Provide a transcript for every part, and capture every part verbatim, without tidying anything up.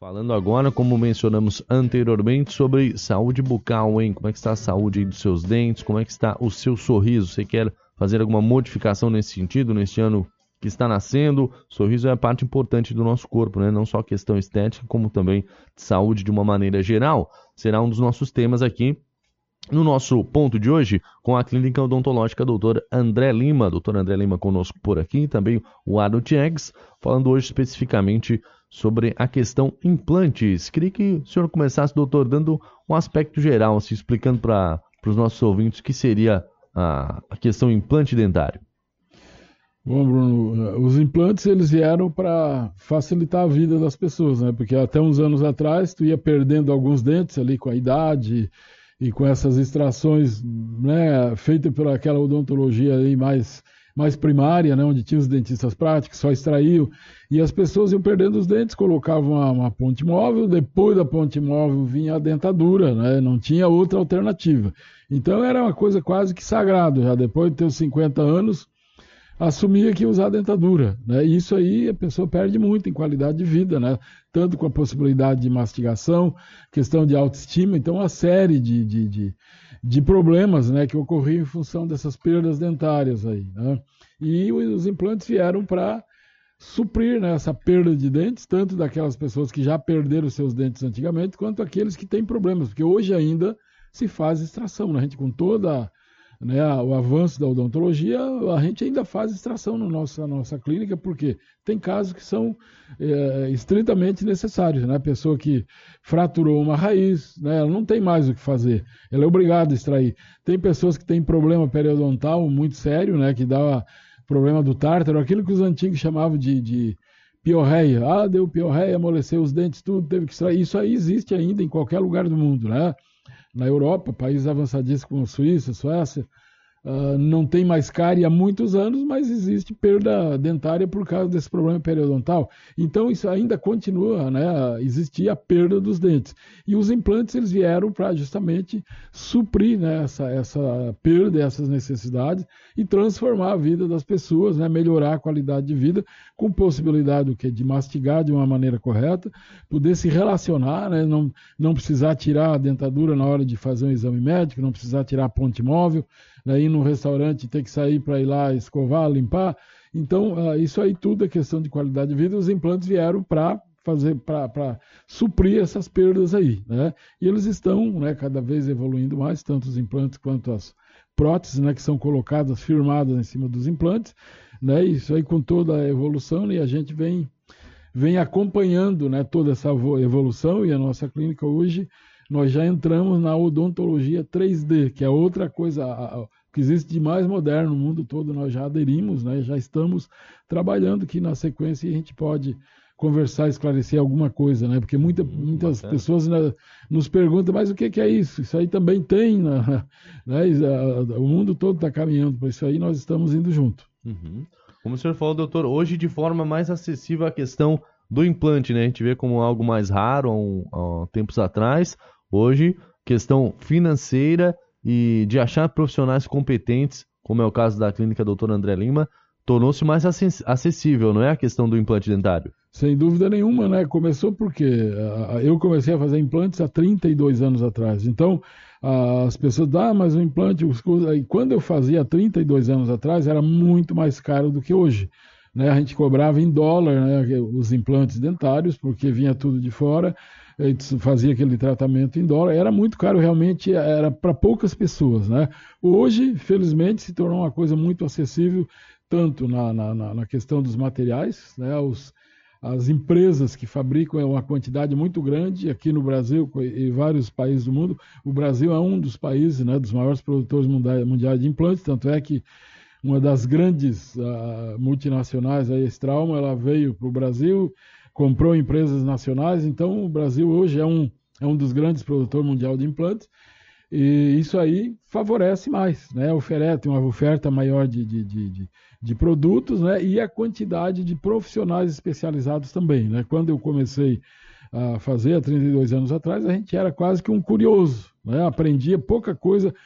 Falando agora, como mencionamos anteriormente, sobre saúde bucal, hein? Como é que está a saúde aí dos seus dentes? Como é que está o seu sorriso? Você quer fazer alguma modificação nesse sentido, neste ano que está nascendo? O sorriso é a parte importante do nosso corpo, né? Não só questão estética, como também de saúde de uma maneira geral. Será um dos nossos temas aqui no nosso ponto de hoje, com a clínica odontológica doutor André Lima. doutor André Lima conosco por aqui, também o Adult Eggs, falando hoje especificamente sobre a questão implantes. Queria que o senhor começasse, doutor, dando um aspecto geral, assim, explicando para os nossos ouvintes o que seria a, a questão implante dentário. Bom, Bruno, os implantes eles vieram para facilitar a vida das pessoas, né? Porque até uns anos atrás tu ia perdendo alguns dentes ali com a idade e com essas extrações, né, feitas por aquela odontologia aí mais, mais primária, né, onde tinha os dentistas práticos, só extraíam, e as pessoas iam perdendo os dentes, colocavam uma, uma ponte móvel, depois da ponte móvel vinha a dentadura, né, não tinha outra alternativa. Então era uma coisa quase que sagrada, já depois de ter os cinquenta anos, assumia que ia usar dentadura, né? E isso aí a pessoa perde muito em qualidade de vida, né? Tanto com a possibilidade de mastigação, questão de autoestima, então uma série de, de, de, de problemas, né, que ocorriam em função dessas perdas dentárias aí, né? E os implantes vieram para suprir, né, essa perda de dentes, tanto daquelas pessoas que já perderam seus dentes antigamente, quanto aqueles que têm problemas, porque hoje ainda se faz extração, né? A gente com toda Né, o avanço da odontologia, a gente ainda faz extração na nossa, nossa clínica, porque tem casos que são é, estritamente necessários, né? A pessoa que fraturou uma raiz, né, ela não tem mais o que fazer, ela é obrigada a extrair. Tem pessoas que têm problema periodontal muito sério, né, que dá problema do tártaro, aquilo que os antigos chamavam de, de piorreia. Ah, deu piorreia, amoleceu os dentes, tudo, teve que extrair. Isso aí existe ainda em qualquer lugar do mundo, né? Na Europa, países avançadíssimos como a Suíça, Suécia, uh, não tem mais cárie há muitos anos, mas existe perda dentária por causa desse problema periodontal. Então isso ainda continua, né, existir a perda dos dentes. E os implantes eles vieram para justamente suprir, né, essa, essa perda, essas necessidades e transformar a vida das pessoas, né, melhorar a qualidade de vida, com possibilidade do que? De mastigar de uma maneira correta, poder se relacionar, né, não, não precisar tirar a dentadura na hora de fazer um exame médico, não precisar tirar a ponte móvel, né, ir no restaurante ter que sair para ir lá escovar, limpar. Então, uh, isso aí tudo é questão de qualidade de vida. Os implantes vieram para fazer, para suprir essas perdas aí, né? E eles estão, né, cada vez evoluindo mais, tanto os implantes quanto as próteses, né, que são colocadas, firmadas em cima dos implantes, né? Isso aí com toda a evolução, né, e a gente vem, vem acompanhando, né, toda essa evolução, e a nossa clínica hoje, nós já entramos na odontologia três D, que é outra coisa, a, a, que existe de mais moderno no mundo todo, nós já aderimos, né, já estamos trabalhando aqui na sequência e a gente pode conversar, esclarecer alguma coisa, né, porque muita, muitas pessoas, né, nos perguntam, mas o que, que é isso? Isso aí também tem, né, né, o mundo todo está caminhando para isso aí, nós estamos indo junto. Uhum. Como o senhor falou, doutor, hoje de forma mais acessível a questão do implante, né, a gente vê como algo mais raro há, um, há tempos atrás. Hoje, questão financeira e de achar profissionais competentes, como é o caso da clínica doutor André Lima, tornou-se mais acessível, não é a questão do implante dentário? Sem dúvida nenhuma, né? Começou porque uh, eu comecei a fazer implantes há trinta e dois anos atrás. Então, uh, as pessoas, ah, mas o implante, os... e quando eu fazia há trinta e dois anos atrás, era muito mais caro do que hoje. Né? A gente cobrava em dólar, né, os implantes dentários, porque vinha tudo de fora, fazia aquele tratamento em dólar, era muito caro, realmente era para poucas pessoas, né? Hoje, felizmente, se tornou uma coisa muito acessível, tanto na, na, na questão dos materiais, né? Os, as empresas que fabricam uma quantidade muito grande aqui no Brasil e vários países do mundo. O Brasil é um dos países, né, dos maiores produtores mundiais de implantes, tanto é que uma das grandes uh, multinacionais, a Strauma, ela veio para o Brasil, comprou empresas nacionais, então o Brasil hoje é um, é um dos grandes produtores mundiais de implantes, e isso aí favorece mais, né? Oferece uma oferta maior de, de, de, de, de produtos, né? E a quantidade de profissionais especializados também, né? Quando eu comecei a fazer há trinta e dois anos atrás, a gente era quase que um curioso, né? Aprendia pouca coisa,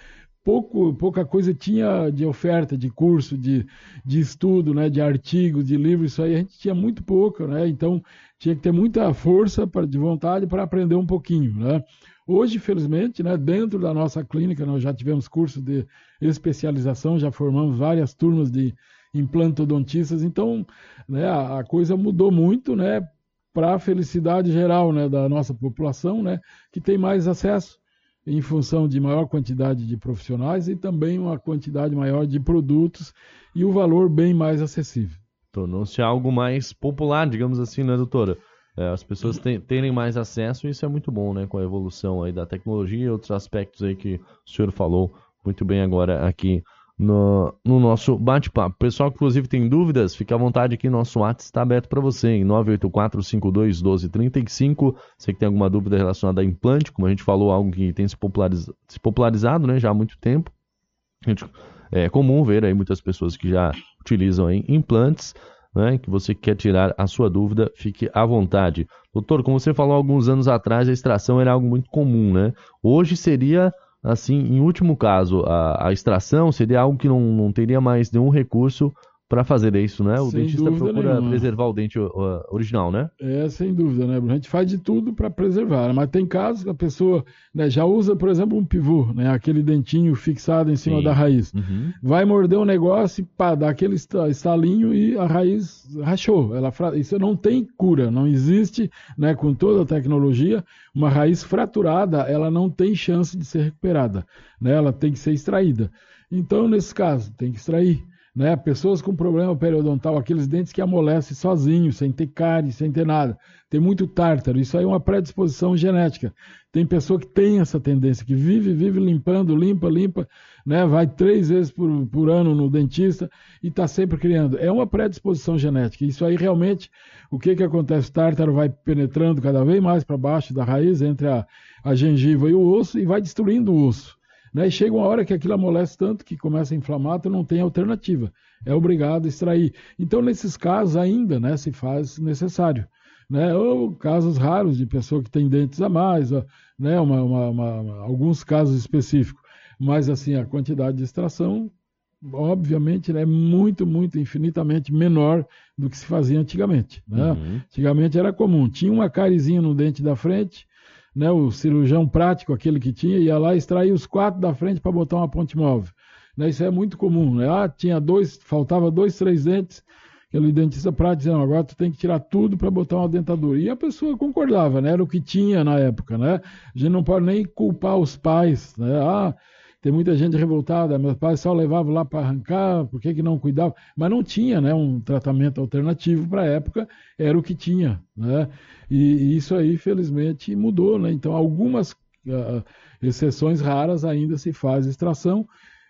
pouco, pouca coisa tinha de oferta, de curso, de, de estudo, né, de artigos, de livros, isso aí a gente tinha muito pouco, né? Então tinha que ter muita força pra, de vontade para aprender um pouquinho, né? Hoje, felizmente, né, dentro da nossa clínica, nós já tivemos curso de especialização, já formamos várias turmas de implantodontistas, então, né, a, a coisa mudou muito, né, para a felicidade geral, né, da nossa população, né, que tem mais acesso em função de maior quantidade de profissionais e também uma quantidade maior de produtos e o valor bem mais acessível. Tornou-se algo mais popular, digamos assim, né, doutora? É, as pessoas te, terem mais acesso, e isso é muito bom, né, com a evolução aí da tecnologia e outros aspectos aí que o senhor falou muito bem agora aqui no, no nosso bate-papo. Pessoal que inclusive tem dúvidas, fica à vontade aqui, nosso WhatsApp está aberto para você em nove oito quatro, cinco dois um dois, três cinco. Você que tem alguma dúvida relacionada a implante, como a gente falou, algo que tem se, populariz, se popularizado, né, já há muito tempo. A gente, é comum ver aí muitas pessoas que já utilizam aí implantes, né, que você quer tirar a sua dúvida, fique à vontade. Doutor, como você falou alguns anos atrás, a extração era algo muito comum, né? Hoje seria, assim, em último caso, a, a extração seria algo que não, não teria mais nenhum recurso para fazer isso, né? O Sem dentista procura nenhuma. preservar o dente uh, original, né? É, sem dúvida, né? A gente faz de tudo para preservar, mas tem casos que a pessoa, né, já usa, por exemplo, um pivô, né? Aquele dentinho fixado em cima Sim. da raiz. Uhum. Vai morder um negócio e pá, dá aquele estalinho e a raiz rachou. Ela, isso não tem cura, não existe, né, com toda a tecnologia, uma raiz fraturada, ela não tem chance de ser recuperada, né? Ela tem que ser extraída. Então, nesse caso, tem que extrair. Né? Pessoas com problema periodontal, aqueles dentes que amolecem sozinhos, sem ter cárie, sem ter nada. Tem muito tártaro, isso aí é uma predisposição genética. Tem pessoa que tem essa tendência, que vive, vive limpando, limpa, limpa, né? Vai três vezes por, por ano no dentista e está sempre criando. É uma predisposição genética. Isso aí realmente, o que, que acontece? O tártaro vai penetrando cada vez mais para baixo da raiz, entre a, a gengiva e o osso, e vai destruindo o osso. Né? E chega uma hora que aquilo amolece tanto que começa a inflamar, tu não tem alternativa. É obrigado a extrair. Então, nesses casos ainda, né, se faz necessário. Né? Ou casos raros de pessoa que tem dentes a mais, né, uma, uma, uma, alguns casos específicos. Mas, assim, a quantidade de extração, obviamente, é muito, muito, infinitamente menor do que se fazia antigamente. Né? Uhum. Antigamente era comum. Tinha uma carizinha no dente da frente, né, o cirurgião prático, aquele que tinha, ia lá extrair os quatro da frente para botar uma ponte móvel. Né, isso é muito comum. Né? Ah, tinha dois, faltava dois, três dentes, aquele dentista prático dizendo, agora tu tem que tirar tudo para botar uma dentadura. E a pessoa concordava, né? Era o que tinha na época. Né? A gente não pode nem culpar os pais. Né? Ah, tem muita gente revoltada, meus pais só levavam lá para arrancar, por que, que não cuidavam? Mas não tinha, né, um tratamento alternativo para a época, era o que tinha. Né? E, e isso aí, felizmente, mudou. Né? Então, algumas uh, exceções raras ainda se faz extração,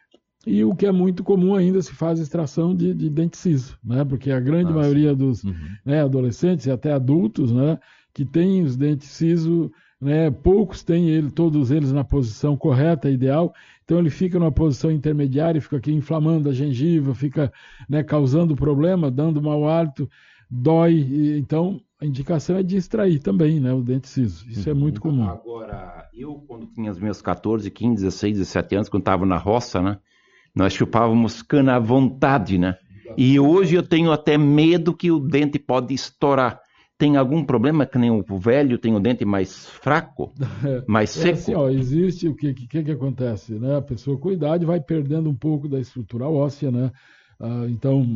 e o que é muito comum ainda se faz extração de, de dente ciso, né? Porque a grande Nossa. maioria dos uhum. né, adolescentes e até adultos, né, que têm os dentes ciso, né, poucos têm ele, todos eles na posição correta, ideal, então ele fica numa posição intermediária, fica aqui inflamando a gengiva, fica, né, causando problema, dando mau hálito, dói, e, então a indicação é de extrair também, né, o dente ciso, isso uhum. é muito comum. Agora, eu quando tinha os meus catorze, quinze, dezesseis, dezessete anos, quando estava na roça, né, nós chupávamos cana à vontade, né, e hoje eu tenho até medo que o dente pode estourar. Tem algum problema que nem o velho tem o dente mais fraco, mais seco? É assim, ó, existe o que, que que acontece, né? A pessoa com idade vai perdendo um pouco da estrutura óssea, né? Ah, então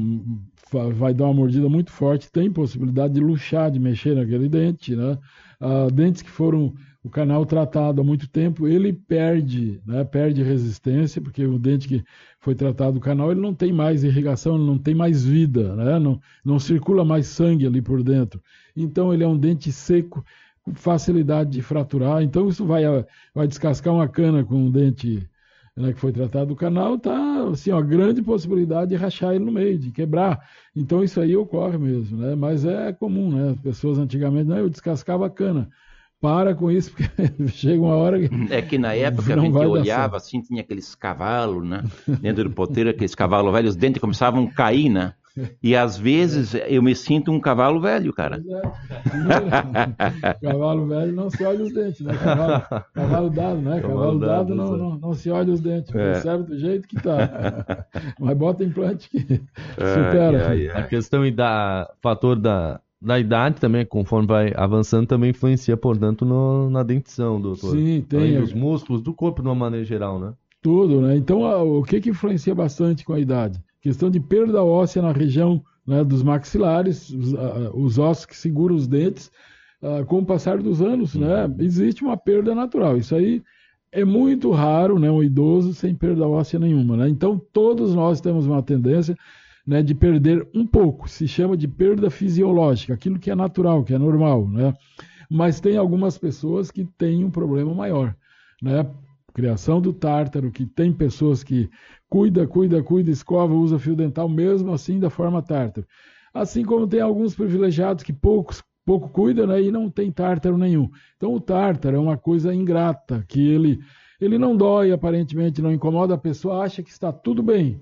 vai dar uma mordida muito forte, tem possibilidade de luxar, de mexer naquele dente, né? Ah, dentes que foram o canal tratado há muito tempo, ele perde, né? Perde resistência, porque o dente que foi tratado o canal, ele não tem mais irrigação, ele não tem mais vida, né? Não, não circula mais sangue ali por dentro. Então ele é um dente seco, com facilidade de fraturar. Então isso vai, vai descascar uma cana com um dente, né, que foi tratado o canal, tá assim, uma grande possibilidade de rachar ele no meio, de quebrar. Então isso aí ocorre mesmo, né? Mas é comum, né? As pessoas antigamente, não, eu descascava a cana. Para com isso, porque chega uma hora que... É que na época a gente olhava assim, tinha aqueles cavalos, né? Dentro do poteiro, aqueles cavalos velhos, os dentes começavam a cair, né? E às vezes eu me sinto um cavalo velho, cara. É. Cavalo velho não se olha os dentes, né? Cavalo, cavalo dado, né? Cavalo, cavalo dado, dado não, não, não se olha os dentes. É. Percebe do jeito que tá. Mas bota implante que supera. Ai, ai, ai. A questão da fator da, da idade também, conforme vai avançando, também influencia, portanto, no, na dentição, doutor. Sim, tem. Além dos músculos do corpo de uma maneira geral, né? Tudo, né? Então, o que que influencia bastante com a idade? Questão de perda óssea na região, né, dos maxilares, os, uh, os ossos que seguram os dentes, uh, com o passar dos anos, uhum. né, existe uma perda natural. Isso aí é muito raro, né, um idoso sem perda óssea nenhuma, né? Então, todos nós temos uma tendência, né, de perder um pouco. Se chama de perda fisiológica, aquilo que é natural, que é normal, né? Mas tem algumas pessoas que têm um problema maior, né? Criação do tártaro, que tem pessoas que cuida, cuida, cuida, escova, usa fio dental, mesmo assim da forma tártaro. Assim como tem alguns privilegiados que poucos, pouco cuidam, né, e não tem tártaro nenhum. Então o tártaro é uma coisa ingrata, que ele, ele não dói aparentemente, não incomoda a pessoa, acha que está tudo bem,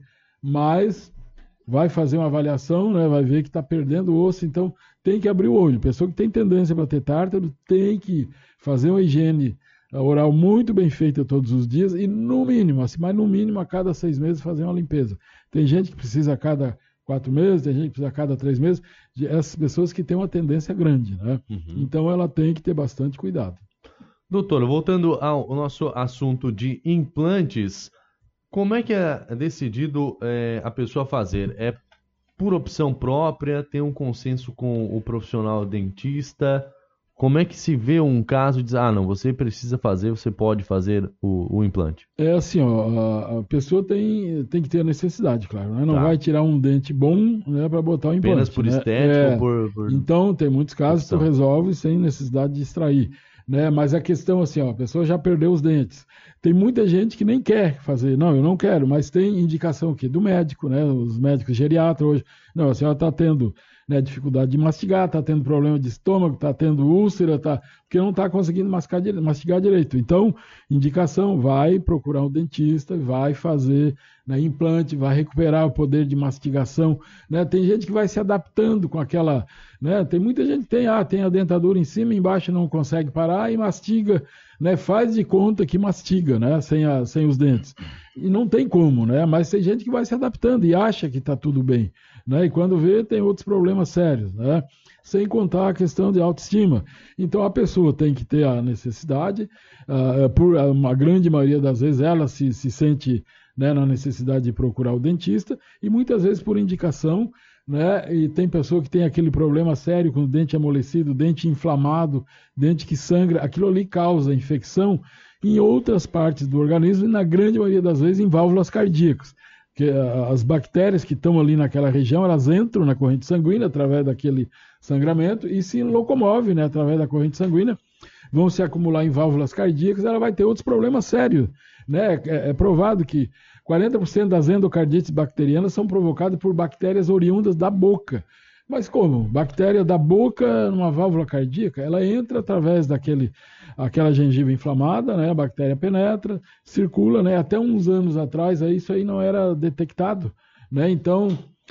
mas vai fazer uma avaliação, né, vai ver que está perdendo o osso, então tem que abrir o olho. Pessoa que tem tendência para ter tártaro tem que fazer uma higiene oral muito bem feita todos os dias e no mínimo, assim, mas no mínimo a cada seis meses fazer uma limpeza. Tem gente que precisa a cada quatro meses, tem gente que precisa a cada três meses, essas pessoas que têm uma tendência grande, né? Uhum. Então ela tem que ter bastante cuidado. Doutor, voltando ao nosso assunto de implantes, como é que é decidido é, a pessoa fazer? É por opção própria, tem um consenso com o profissional dentista? Como é que se vê um caso e diz, ah, não, você precisa fazer, você pode fazer o, o implante? É assim, ó, a, a pessoa tem, tem que ter a necessidade, claro, né? Não tá. vai tirar um dente bom, né, para botar o implante. Apenas por né? estética é, ou por, por... Então, tem muitos casos opção. que tu resolve sem necessidade de extrair, né? Mas a questão assim, ó, a pessoa já perdeu os dentes. Tem muita gente que nem quer fazer. Não, eu não quero, mas tem indicação aqui do médico, né? Os médicos geriatras hoje. Não, a senhora está tendo... Né, dificuldade de mastigar, está tendo problema de estômago, está tendo úlcera, tá, porque não está conseguindo mastigar, mastigar direito. Então, indicação, vai procurar um dentista, vai fazer, né, implante, vai recuperar o poder de mastigação. Né? Tem gente que vai se adaptando com aquela... Né? Tem muita gente que tem, ah, tem a dentadura em cima, embaixo não consegue parar e mastiga, né? Faz de conta que mastiga, né? sem, a, sem os dentes. E não tem como, né? Mas tem gente que vai se adaptando e acha que está tudo bem. Né? E quando vê, tem outros problemas sérios, né? Sem contar a questão de autoestima. Então, a pessoa tem que ter a necessidade, uh, por uma grande maioria das vezes, ela se, se sente, né, na necessidade de procurar o dentista, e muitas vezes por indicação, né? E tem pessoa que tem aquele problema sério com o dente amolecido, dente inflamado, dente que sangra, aquilo ali causa infecção em outras partes do organismo, e na grande maioria das vezes em válvulas cardíacas. Que as bactérias que estão ali naquela região, elas entram na corrente sanguínea através daquele sangramento e se locomovem, né, através da corrente sanguínea, vão se acumular em válvulas cardíacas, ela vai ter outros problemas sérios. Né? É, é provado que quarenta por cento das endocardites bacterianas são provocadas por bactérias oriundas da boca. Mas como? Bactéria da boca numa válvula cardíaca, ela entra através daquele, aquela gengiva inflamada, né? A bactéria penetra, circula, né? Até uns anos atrás, aí, isso aí não era detectado, né? Então,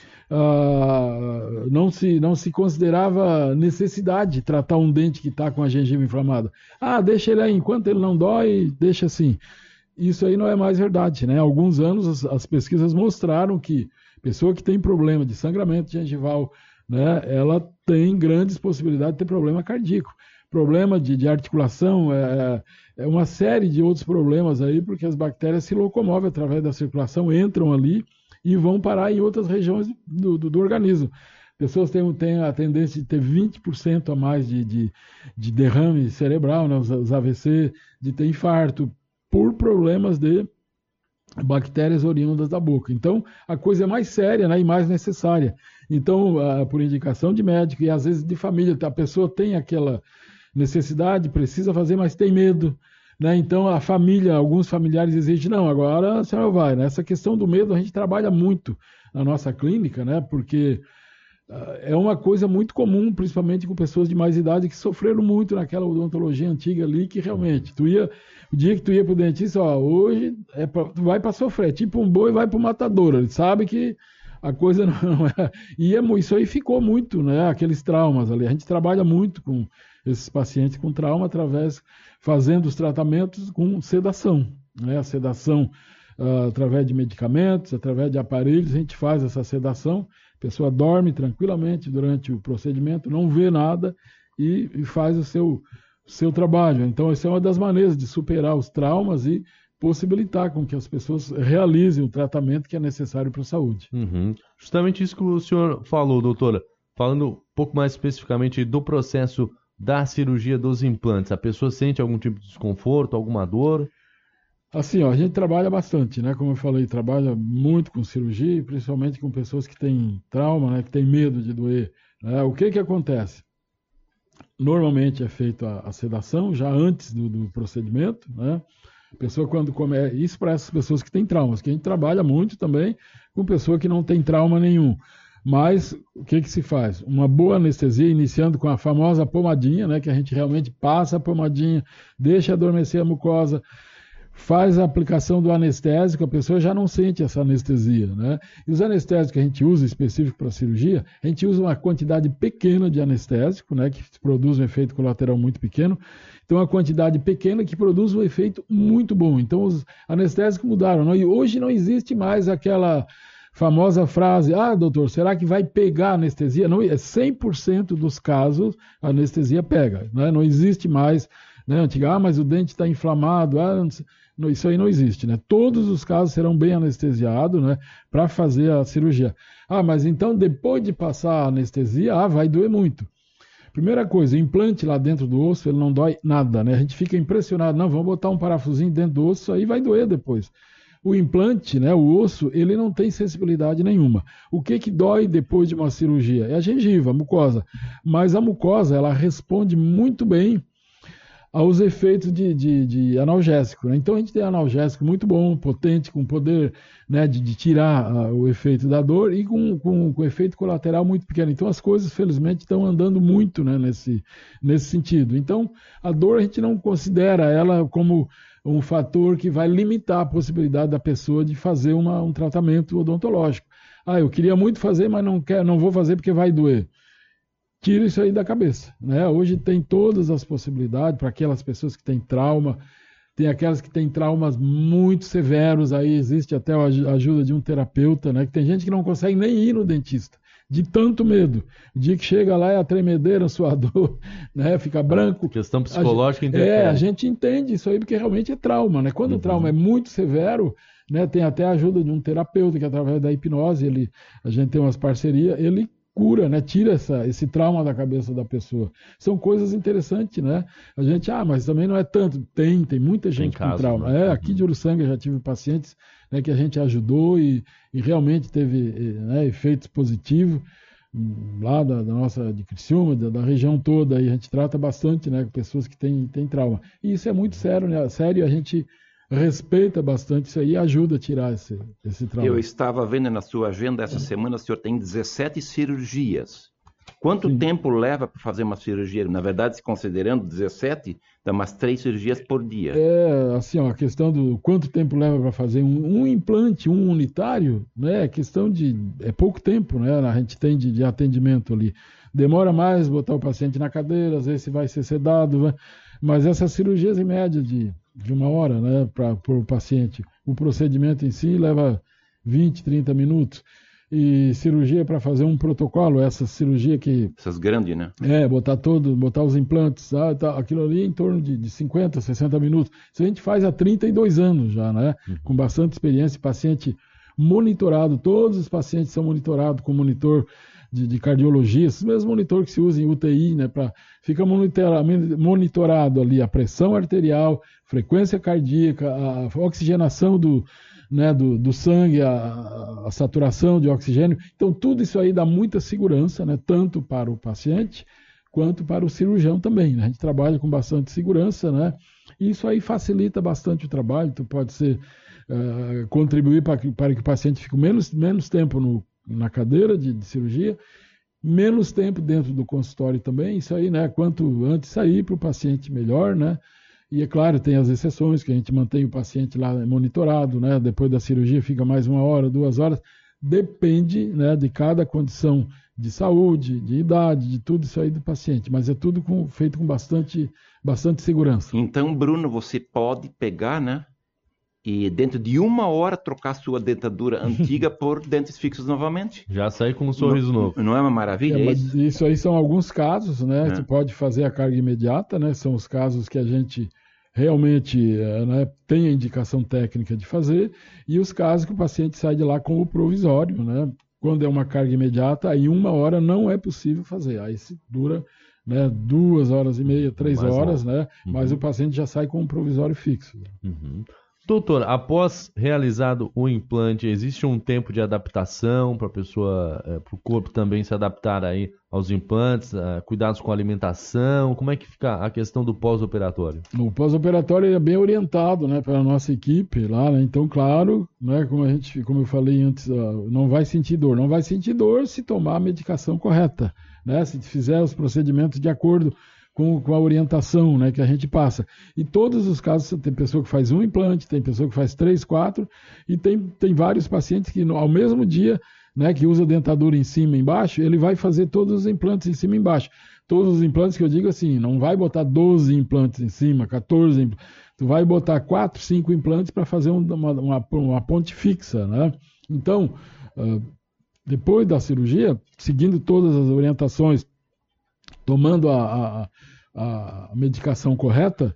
uh, não, se, não se considerava necessidade de tratar um dente que está com a gengiva inflamada. Ah, deixa ele aí, enquanto ele não dói, deixa assim. Isso aí não é mais verdade, né? Há alguns anos as, as pesquisas mostraram que pessoa que tem problema de sangramento gengival, né, ela tem grandes possibilidades de ter problema cardíaco. Problema de, de articulação, é, é uma série de outros problemas aí, porque as bactérias se locomovem através da circulação, entram ali e vão parar em outras regiões do, do, do organismo. Pessoas têm, têm a tendência de ter vinte por cento a mais de, de, de derrame cerebral, né, os, os A V C, de ter infarto, por problemas de bactérias oriundas da boca. Então, a coisa é mais séria, né, e mais necessária. Então, uh, por indicação de médico e às vezes de família, a pessoa tem aquela necessidade, precisa fazer, mas tem medo, né? Então, a família, alguns familiares exigem, não, agora a senhora vai, né? Essa questão do medo a gente trabalha muito na nossa clínica, né? Porque uh, é uma coisa muito comum, principalmente com pessoas de mais idade que sofreram muito naquela odontologia antiga ali, que realmente, tu ia... O dia que tu ia pro dentista, ó, hoje é pra, tu vai para sofrer, tipo um boi vai pro matador, ele sabe que a coisa não é... E é, isso aí ficou muito, né? Aqueles traumas ali. A gente trabalha muito com esses pacientes com trauma, através, fazendo os tratamentos com sedação, né? A sedação uh, através de medicamentos, através de aparelhos, a gente faz essa sedação, a pessoa dorme tranquilamente durante o procedimento, não vê nada e, e faz o seu, seu trabalho. Então, essa é uma das maneiras de superar os traumas e possibilitar com que as pessoas realizem o tratamento que é necessário para a saúde. Uhum. Justamente isso que o senhor falou, doutora. Falando um pouco mais especificamente do processo da cirurgia dos implantes, a pessoa sente algum tipo de desconforto, alguma dor? Assim, ó, a gente trabalha bastante, né? Como eu falei, trabalha muito com cirurgia, principalmente com pessoas que têm trauma, né? Que têm medo de doer, né? O que que acontece? Normalmente é feita a, a sedação já antes do, do procedimento, né? A pessoa quando come... Isso para essas pessoas que têm traumas, que a gente trabalha muito também com pessoa que não tem trauma nenhum. Mas o que que se faz? Uma boa anestesia, iniciando com a famosa pomadinha, né? Que a gente realmente passa a pomadinha, deixa adormecer a mucosa, faz a aplicação do anestésico, a pessoa já não sente essa anestesia, né? E os anestésicos que a gente usa específico para cirurgia, a gente usa uma quantidade pequena de anestésico, né? Que produz um efeito colateral muito pequeno. Então, uma quantidade pequena que produz um efeito muito bom. Então, os anestésicos mudaram. Não? E hoje não existe mais aquela famosa frase, ah, doutor, será que vai pegar anestesia? Não, é cem por cento dos casos a anestesia pega. Né? Não existe mais, né? Antiga, ah, mas o dente está inflamado, ah, não, isso aí não existe. Né? Todos os casos serão bem anestesiados, né, para fazer a cirurgia. Ah, mas então depois de passar a anestesia, ah, vai doer muito. Primeira coisa, o implante lá dentro do osso, ele não dói nada, né? A gente fica impressionado, não, vamos botar um parafusinho dentro do osso, aí vai doer depois. O implante, né, o osso, ele não tem sensibilidade nenhuma. O que que dói depois de uma cirurgia? É a gengiva, a mucosa. Mas a mucosa, ela responde muito bem aos efeitos de, de, de analgésico. Né? Então a gente tem analgésico muito bom, potente, com poder, né, de, de tirar uh, o efeito da dor e com, com, com efeito colateral muito pequeno. Então as coisas, felizmente, estão andando muito, né, nesse, nesse sentido. Então a dor a gente não considera ela como um fator que vai limitar a possibilidade da pessoa de fazer uma, um tratamento odontológico. Ah, eu queria muito fazer, mas não, quero, não vou fazer porque vai doer. Tira isso aí da cabeça, né? Hoje tem todas as possibilidades para aquelas pessoas que têm trauma, tem aquelas que têm traumas muito severos, aí existe até a ajuda de um terapeuta, né? Que tem gente que não consegue nem ir no dentista, de tanto medo. O dia que chega lá é a tremedeira, a suador, né? Fica branco. Questão psicológica interfere. É, a gente entende isso aí porque realmente é trauma, né? Quando uhum. o trauma é muito severo, né? Tem até a ajuda de um terapeuta que através da hipnose, ele, a gente tem umas parcerias, ele cura, né? Tira essa, esse trauma da cabeça da pessoa. São coisas interessantes, né? A gente, ah, mas também não é tanto. Tem, tem muita gente tem com caso, trauma. Né? É, aqui de Uruçanga já tive pacientes, né, que a gente ajudou e, e realmente teve, né, efeitos positivos lá da, da nossa, de Criciúma, da, da região toda, e a gente trata bastante, né, com pessoas que têm, têm trauma. E isso é muito sério, né? Sério, a gente respeita bastante isso aí e ajuda a tirar esse, esse trauma. Eu estava vendo na sua agenda essa semana, o senhor tem dezessete cirurgias. Quanto Sim. tempo leva para fazer uma cirurgia? Na verdade, se considerando dezessete, dá umas três cirurgias por dia. É, assim, ó, a questão do quanto tempo leva para fazer um, um implante, um unitário, né? É questão de... é pouco tempo, né? A gente tem de, de atendimento ali. Demora mais botar o paciente na cadeira, às vezes vai ser sedado, né? Mas essas cirurgias em média de, de uma hora, né, para o paciente. O procedimento em si leva vinte, trinta minutos. E cirurgia para fazer um protocolo, essa cirurgia que... Essas grandes, né? É, botar todo, botar os implantes, ah, tá, aquilo ali em torno de, de cinquenta, sessenta minutos. Isso a gente faz há trinta e dois anos já, né? Com bastante experiência, paciente monitorado, todos os pacientes são monitorados com monitor de, de cardiologia, esse mesmo monitor que se usa em U T I, né? Pra, fica monitora, monitorado ali a pressão arterial, frequência cardíaca, a oxigenação do, né, do, do sangue, a, a saturação de oxigênio. Então, tudo isso aí dá muita segurança, né? Tanto para o paciente quanto para o cirurgião também, né? A gente trabalha com bastante segurança, né? E isso aí facilita bastante o trabalho. Tu pode ser, uh, contribuir para que, para que o paciente fique menos, menos tempo no na cadeira de, de cirurgia, menos tempo dentro do consultório também, isso aí, né, quanto antes sair para o paciente melhor, né, e é claro, tem as exceções que a gente mantém o paciente lá monitorado, né, depois da cirurgia fica mais uma hora, duas horas, depende, né, de cada condição de saúde, de idade, de tudo isso aí do paciente, mas é tudo com, feito com bastante, bastante segurança. Então, Bruno, você pode pegar, né, e dentro de uma hora trocar sua dentadura antiga por dentes fixos novamente. Já sai com um sorriso não, novo. Não é uma maravilha é, isso? Isso aí são alguns casos, né? É. Você pode fazer a carga imediata, né? São os casos que a gente realmente, né, tem a indicação técnica de fazer, e os casos que o paciente sai de lá com o provisório, né? Quando é uma carga imediata, aí uma hora não é possível fazer. Aí se dura, né, duas horas e meia, três Mais horas, longo. né? Uhum. Mas o paciente já sai com um provisório fixo. Uhum. Doutor, após realizado o implante, existe um tempo de adaptação para a pessoa, é, para o corpo também se adaptar aí aos implantes, é, cuidados com a alimentação? Como é que fica a questão do pós-operatório? O pós-operatório é bem orientado, né, pela nossa equipe lá, né? Então, claro, né, como a gente, como eu falei antes, não vai sentir dor. Não vai sentir dor se tomar a medicação correta, né? Se fizer os procedimentos de acordo Com, com a orientação, né, que a gente passa. E todos os casos, tem pessoa que faz um implante, tem pessoa que faz três, quatro, e tem, tem vários pacientes que ao mesmo dia, né, que usa dentadura em cima e embaixo, ele vai fazer todos os implantes em cima e embaixo. Todos os implantes que eu digo assim, não vai botar doze implantes em cima, quatorze implantes, tu vai botar quatro, cinco implantes para fazer uma, uma, uma ponte fixa, né? Então, uh, depois da cirurgia, seguindo todas as orientações, tomando a, a, a medicação correta,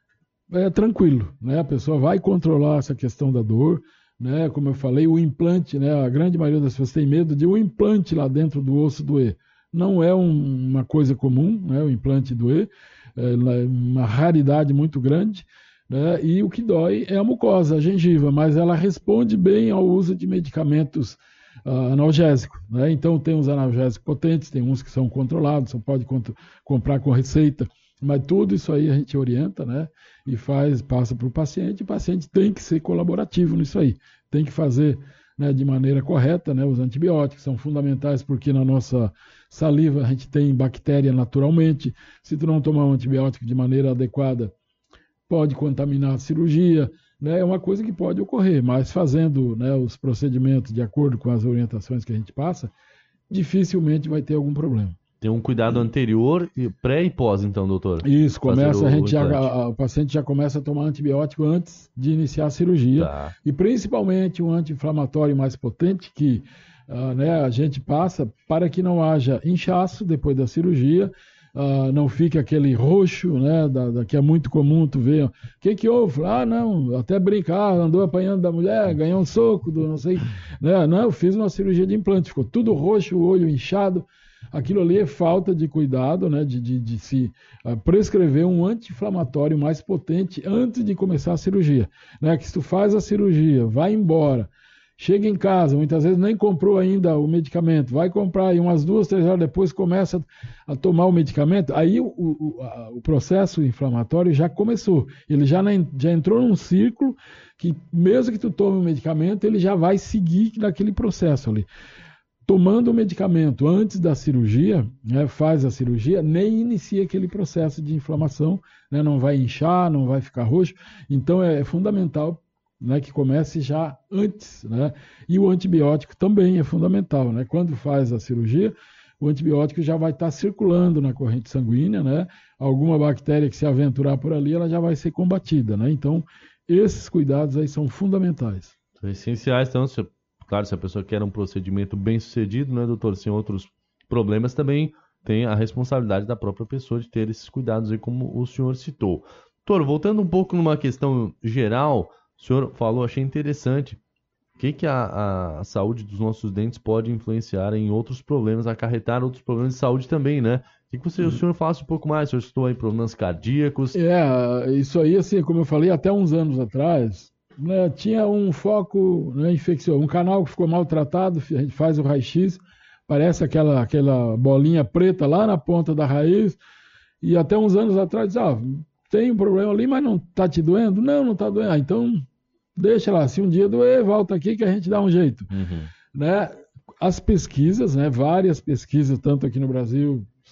é tranquilo, né? A pessoa vai controlar essa questão da dor, né? Como eu falei, o implante, né? A grande maioria das pessoas tem medo de um implante lá dentro do osso doer. Não é um, uma coisa comum, né? O implante doer, é uma raridade muito grande, né? E o que dói é a mucosa, a gengiva, mas ela responde bem ao uso de medicamentos Uh, analgésico, né? Então tem uns analgésicos potentes, tem uns que são controlados, você pode cont- comprar com receita, mas tudo isso aí a gente orienta, né? E faz, passa para o paciente, e o paciente tem que ser colaborativo nisso aí, tem que fazer, né, de maneira correta, né? Os antibióticos são fundamentais porque na nossa saliva a gente tem bactéria naturalmente, se tu não tomar um antibiótico de maneira adequada, pode contaminar a cirurgia, né, é uma coisa que pode ocorrer, mas fazendo, né, os procedimentos de acordo com as orientações que a gente passa, dificilmente vai ter algum problema. Tem um cuidado anterior, pré e pós, então, doutor? Isso, começa, o, a gente já, o, a, o paciente já começa a tomar antibiótico antes de iniciar a cirurgia, tá. E principalmente um anti-inflamatório mais potente que uh, né, a gente passa para que não haja inchaço depois da cirurgia, Uh, não fique aquele roxo, né, da, da, que é muito comum tu ver. O que que houve? Ah, não, até brincar, andou apanhando da mulher, ganhou um soco, do não sei. Né? Não, eu fiz uma cirurgia de implante, ficou tudo roxo, o olho inchado. Aquilo ali é falta de cuidado, né, de, de, de se uh, prescrever um anti-inflamatório mais potente antes de começar a cirurgia. Né? Que se tu faz a cirurgia, vai embora, chega em casa, muitas vezes nem comprou ainda o medicamento, vai comprar e umas duas, três horas depois começa a tomar o medicamento, aí o, o, a, o processo inflamatório já começou. Ele já, na, já entrou num círculo que mesmo que tu tome o medicamento, ele já vai seguir naquele processo ali. Tomando o medicamento antes da cirurgia, né, faz a cirurgia, nem inicia aquele processo de inflamação, né, não vai inchar, não vai ficar roxo. Então é, é fundamental, né, que comece já antes, né? E o antibiótico também é fundamental, né? Quando faz a cirurgia, o antibiótico já vai estar circulando na corrente sanguínea, né? Alguma bactéria que se aventurar por ali, ela já vai ser combatida, né? Então, esses cuidados aí são fundamentais. São essenciais, então, se, claro, se a pessoa quer um procedimento bem sucedido, né, doutor, sem outros problemas, também tem a responsabilidade da própria pessoa de ter esses cuidados aí, como o senhor citou. Doutor, voltando um pouco numa questão geral, o senhor falou, achei interessante, o que, que a, a saúde dos nossos dentes pode influenciar em outros problemas, acarretar outros problemas de saúde também, né? O que, que você, o senhor falasse um pouco mais? O senhor citou aí problemas cardíacos. É, isso aí, assim, como eu falei, até uns anos atrás, né, tinha um foco, né, infeccioso, um canal que ficou maltratado, a gente faz o raio-x, parece aquela, aquela bolinha preta lá na ponta da raiz, e até uns anos atrás, ah, tem um problema ali, mas não está te doendo? Não, não está doendo. Ah, então, deixa lá. Se um dia doer, volta aqui que a gente dá um jeito. Uhum. Né? As pesquisas, né, várias pesquisas, tanto aqui no Brasil,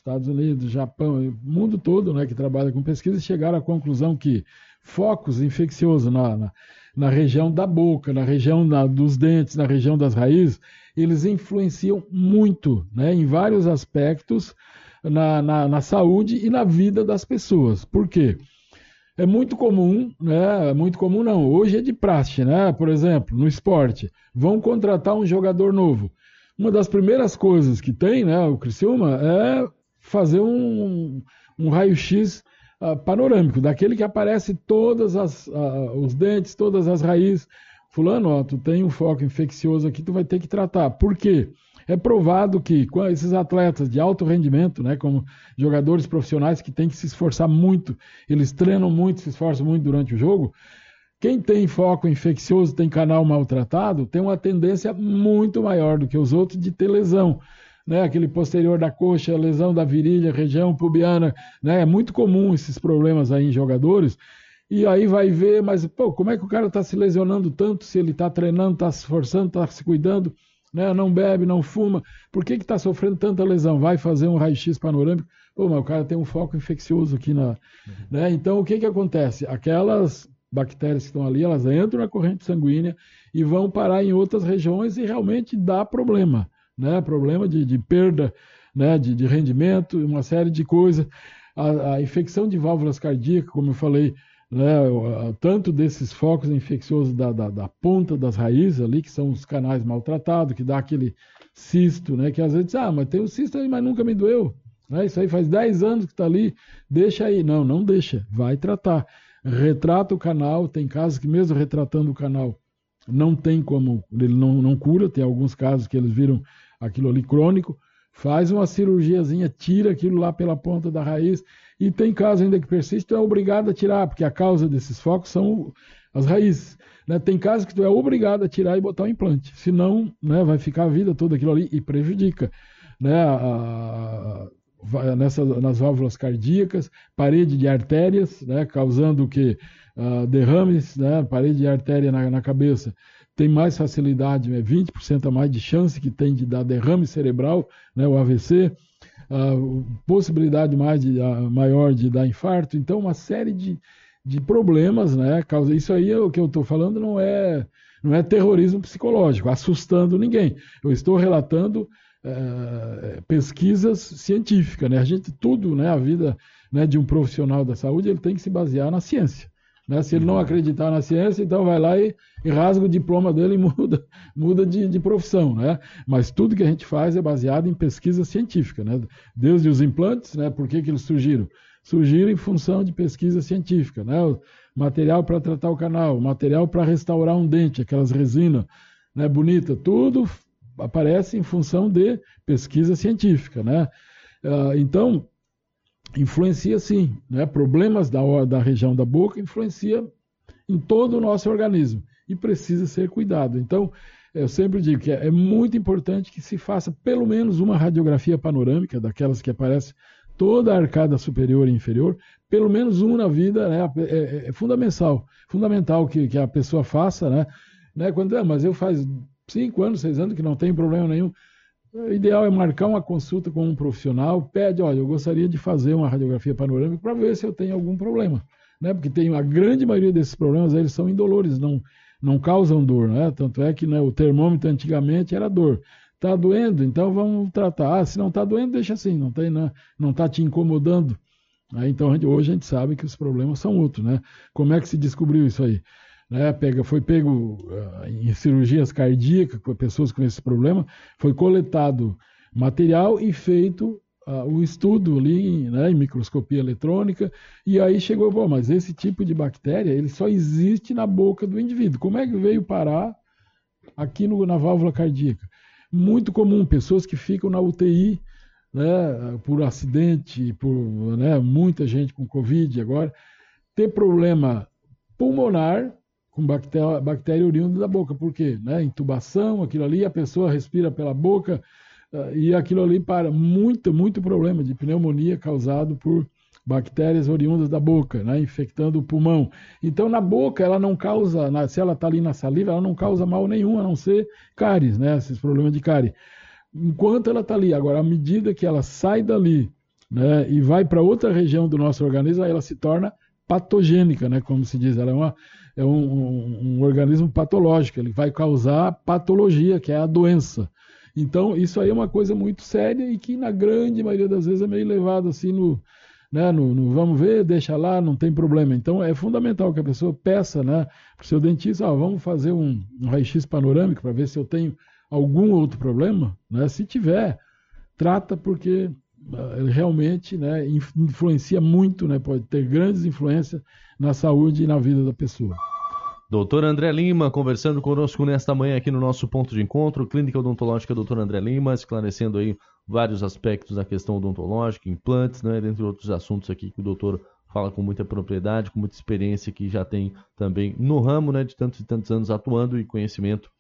Estados Unidos, Japão, o mundo todo, né, que trabalha com pesquisa, chegaram à conclusão que focos infecciosos na, na, na região da boca, na região na, dos dentes, na região das raízes, eles influenciam muito, né, em vários aspectos na, na, na saúde e na vida das pessoas. Por quê? É muito comum, né? É muito comum não, hoje é de praxe, né? Por exemplo, no esporte, vão contratar um jogador novo. Uma das primeiras coisas que tem, né, o Criciúma, é fazer um, um raio-x uh, panorâmico, daquele que aparece todas as, uh, os dentes, todas as raízes. Fulano, ó, tu tem um foco infeccioso aqui, tu vai ter que tratar. Por quê? É provado que com esses atletas de alto rendimento, né, como jogadores profissionais que têm que se esforçar muito, eles treinam muito, se esforçam muito durante o jogo, quem tem foco infeccioso, tem canal maltratado, tem uma tendência muito maior do que os outros de ter lesão. Né? Aquele posterior da coxa, lesão da virilha, região pubiana, né? É muito comum esses problemas aí em jogadores. E aí vai ver, mas pô, como é que o cara está se lesionando tanto se ele está treinando, está se esforçando, está se cuidando, né? Não bebe, não fuma, por que está sofrendo tanta lesão? Vai fazer um raio-x panorâmico, pô, mas o cara tem um foco infeccioso aqui na... Uhum. Né? Então o que, que acontece? Aquelas bactérias que estão ali, elas entram na corrente sanguínea e vão parar em outras regiões e realmente dá problema, né? Problema de, de perda, né? de, de rendimento, uma série de coisas. A, a infecção de válvulas cardíacas, como eu falei, né, tanto desses focos infecciosos da, da, da ponta das raízes ali, que são os canais maltratados, que dá aquele cisto, né, que às vezes diz, ah, mas tem um cisto aí, mas nunca me doeu, né, isso aí faz dez anos que está ali, deixa aí. Não, não deixa, vai tratar. Retrata o canal, tem casos que mesmo retratando o canal, não tem como, ele não, não cura, tem alguns casos que eles viram aquilo ali crônico, faz uma cirurgiazinha, tira aquilo lá pela ponta da raiz, e tem casos ainda que persiste, tu é obrigado a tirar, porque a causa desses focos são as raízes. Né? Tem casos que tu é obrigado a tirar e botar o implante, senão, né, vai ficar a vida toda aquilo ali e prejudica. Né? A, a, nessa, nas válvulas cardíacas, parede de artérias, né, causando o que? Uh, derrames, né, parede de artéria na, na cabeça. Tem mais facilidade, né, vinte por cento a mais de chance que tem de dar derrame cerebral, né, o A V C, uh, possibilidade mais de, uh, maior de dar infarto. Então, uma série de, de problemas, né, causa. Isso aí, o que eu estou falando não é, não é terrorismo psicológico, assustando ninguém. Eu estou relatando uh, pesquisas científicas, né, a gente, tudo, né, a vida, né, de um profissional da saúde, ele tem que se basear na ciência. Né? Se ele não acreditar na ciência, então vai lá e, e rasga o diploma dele e muda, muda de, de profissão. Né? Mas tudo que a gente faz é baseado em pesquisa científica. Né? Desde os implantes, né? Por que, que eles surgiram? Surgiram em função de pesquisa científica. Né? O material para tratar o canal, o material para restaurar um dente, aquelas resinas, né, bonita, tudo aparece em função de pesquisa científica. Né? Uh, então, influencia sim, né? Problemas da, da região da boca influencia em todo o nosso organismo e precisa ser cuidado. Então, eu sempre digo que é, é muito importante que se faça pelo menos uma radiografia panorâmica, daquelas que aparece toda a arcada superior e inferior, pelo menos uma na vida, né? é, é, é fundamental, fundamental que, que a pessoa faça, né? Né? Quando, ah, mas eu faz cinco anos, seis anos que não tem problema nenhum. O ideal é marcar uma consulta com um profissional, pede, olha, eu gostaria de fazer uma radiografia panorâmica para ver se eu tenho algum problema, né? Porque tem a grande maioria desses problemas, eles são indolores, não, não causam dor, né? Tanto é que, né, o termômetro antigamente era dor. Está doendo, então vamos tratar. Ah, se não está doendo, deixa assim, não está não, não tá te incomodando. Aí, então, a gente, hoje a gente sabe que os problemas são outros, né? Como é que se descobriu isso aí? Né, pega, foi pego uh, em cirurgias cardíacas, com pessoas com esse problema, foi coletado material e feito uh, o estudo ali, né, em microscopia eletrônica, e aí chegou, bom, mas esse tipo de bactéria, ele só existe na boca do indivíduo. Como é que veio parar aqui no, na válvula cardíaca? Muito comum, pessoas que ficam na U T I, né, por acidente, por, né, muita gente com Covid agora, ter problema pulmonar, com bactéria, bactéria oriunda da boca. Por quê? Né? Intubação, aquilo ali, a pessoa respira pela boca uh, e aquilo ali para muito, muito problema de pneumonia causado por bactérias oriundas da boca, né? Infectando o pulmão. Então, na boca, ela não causa, na, se ela está ali na saliva, ela não causa mal nenhum, a não ser cáries, né? Esses problemas de cárie. Enquanto ela está ali. Agora, à medida que ela sai dali né, e vai para outra região do nosso organismo, aí ela se torna patogênica, né, como se diz, ela é, uma, é um, um, um organismo patológico, ele vai causar patologia, que é a doença. Então, isso aí é uma coisa muito séria e que, na grande maioria das vezes, é meio levado assim no, né, no, no vamos ver, deixa lá, não tem problema. Então, é fundamental que a pessoa peça, né, para o seu dentista, ó, vamos fazer um, um raio-x panorâmico para ver se eu tenho algum outro problema, né? Se tiver, trata, porque uh, realmente, né, influencia muito, né, pode ter grandes influências na saúde e na vida da pessoa. doutor André Lima, conversando conosco nesta manhã aqui no nosso ponto de encontro, Clínica Odontológica doutor André Lima, esclarecendo aí vários aspectos da questão odontológica, implantes, né, dentre outros assuntos aqui que o doutor fala com muita propriedade, com muita experiência, que já tem também no ramo, né, de tantos e tantos anos atuando, e conhecimento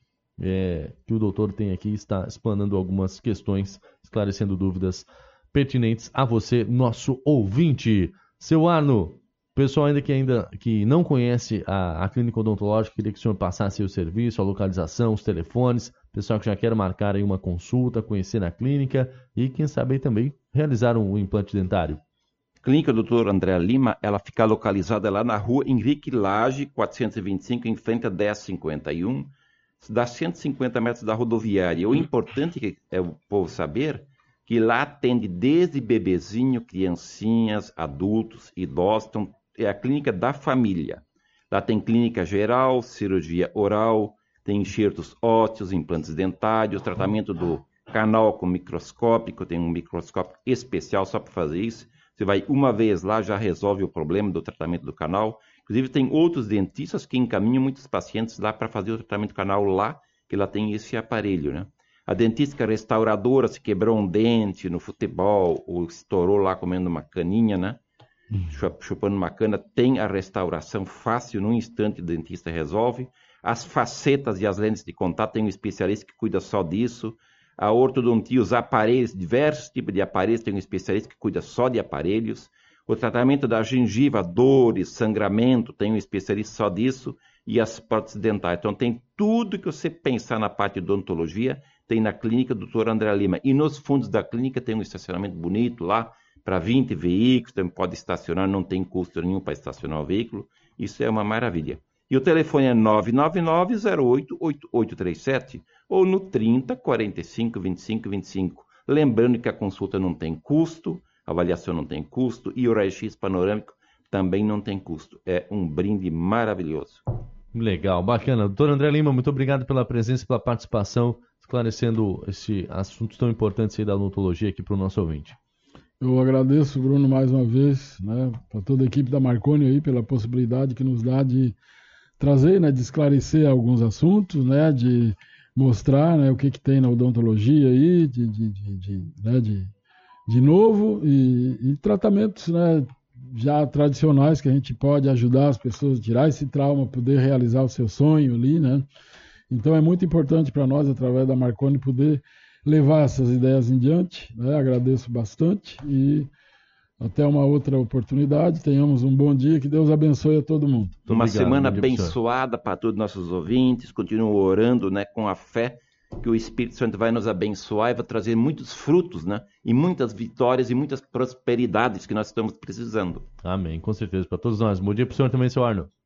é, que o doutor tem aqui, está explanando algumas questões, esclarecendo dúvidas pertinentes a você, nosso ouvinte. Seu Arno, pessoal ainda que, ainda que não conhece a, a Clínica Odontológica, queria que o senhor passasse o serviço, a localização, os telefones, pessoal que já quer marcar aí uma consulta, conhecer a clínica e, quem sabe, também realizar um, um implante dentário. Clínica doutor André Lima, ela fica localizada lá na rua Henrique Lage, quatrocentos e vinte e cinco, em frente a dez cinquenta e um, dá cento e cinquenta metros da rodoviária. O importante é o povo saber que lá atende desde bebezinho, criancinhas, adultos, idosos, então é a clínica da família. Lá tem clínica geral, cirurgia oral, tem enxertos ósseos, implantes dentários, tratamento do canal com microscópico, tem um microscópio especial só para fazer isso. Você vai uma vez lá, já resolve o problema do tratamento do canal. Inclusive tem outros dentistas que encaminham muitos pacientes lá para fazer o tratamento do canal lá, que lá tem esse aparelho, né? A dentística restauradora, se quebrou um dente no futebol, ou estourou lá comendo uma caninha, né? Chupando uma cana, tem a restauração fácil, num instante o dentista resolve. As facetas e as lentes de contato, tem um especialista que cuida só disso. A ortodontia, os aparelhos, diversos tipos de aparelhos, tem um especialista que cuida só de aparelhos. O tratamento da gengiva, dores, sangramento, tem um especialista só disso. E as próteses dentárias. Então tem tudo que você pensar na parte de odontologia, tem na clínica doutor André Lima. E nos fundos da clínica tem um estacionamento bonito lá, para vinte veículos, também pode estacionar, não tem custo nenhum para estacionar o veículo. Isso é uma maravilha. E o telefone é nove nove nove, zero oito, oito oito três sete ou no trinta, quarenta e cinco, vinte e cinco, vinte e cinco. Lembrando que a consulta não tem custo, a avaliação não tem custo e o raio-x panorâmico também não tem custo. É um brinde maravilhoso. Legal, bacana. doutor André Lima, muito obrigado pela presença e pela participação, esclarecendo esse assunto tão importante aí da odontologia aqui para o nosso ouvinte. Eu agradeço, Bruno, mais uma vez, né, para toda a equipe da Marconi aí, pela possibilidade que nos dá de trazer, né, de esclarecer alguns assuntos, né, de mostrar, né, o que, que tem na odontologia aí, de, de, de, de, né, de, de novo, e, e tratamentos, né, já tradicionais que a gente pode ajudar as pessoas a tirar esse trauma, poder realizar o seu sonho ali, né. Então é muito importante para nós, através da Marconi, poder levar essas ideias em diante, né? Agradeço bastante e até uma outra oportunidade. Tenhamos um bom dia, que Deus abençoe a todo mundo. Muito uma obrigado, semana abençoada para todos os nossos ouvintes. Continuem orando, né, com a fé que o Espírito Santo vai nos abençoar e vai trazer muitos frutos, né, e muitas vitórias e muitas prosperidades que nós estamos precisando. Amém, com certeza, para todos nós. Bom dia para o senhor também, seu Arno.